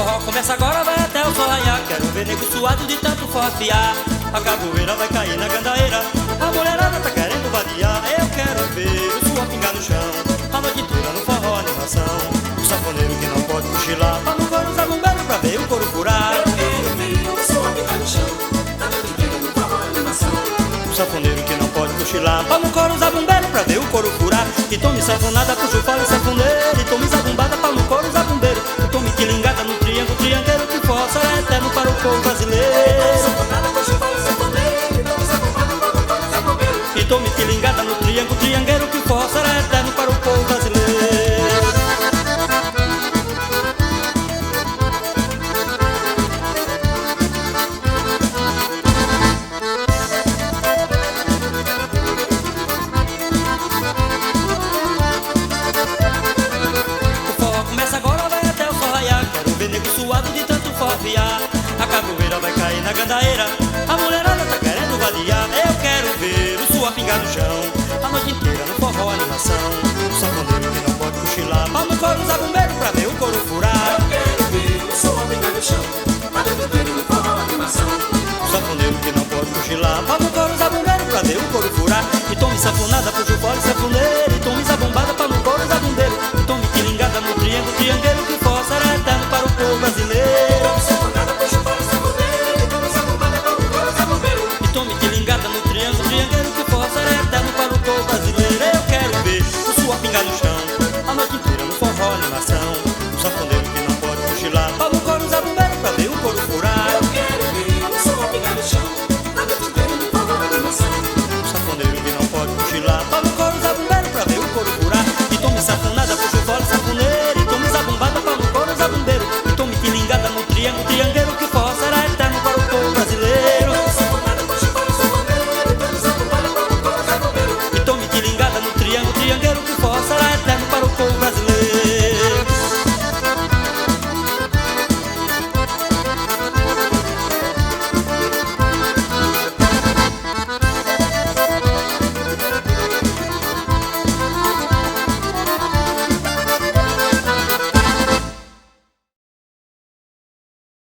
forró começa agora, vai até o sol raiar. Quero ver nego suado de tanto forfiar. A capoeira vai cair na gandaeira, a mulherada tá querendo vadiar. Eu quero ver o suor pingar no chão, a noite inteira no forró animação. O sanfoneiro que não pode cochilar, pra no coro usar bombeiro pra ver o couro furar. Eu quero ver o suor pingar no chão, a noite inteira no forró animação. O sanfoneiro que não pode cochilar, pra no coro usar bombeiro pra ver o couro furar. E tome sanfonada, puxo fala e sanfoneiro, e tome zabumbada, pra no coro usar bombeiro. E tome quilingada no triângulo, triangueiro que força é eterno para o povo brasileiro. E tome quilingada no triângulo, triangueiro que força era eterno para o povo brasileiro. O forró começa agora, vai até o sol raiar. Quero ver nego suado de tanto forfiar. A capoeira vai cair na gandaeira, a mulherada tá querendo vadiar. Eu quero ver o suor pingar no chão, a noite inteira no forró animação. O sanfoneiro que não pode cochilar, pra no coro usar bombeiro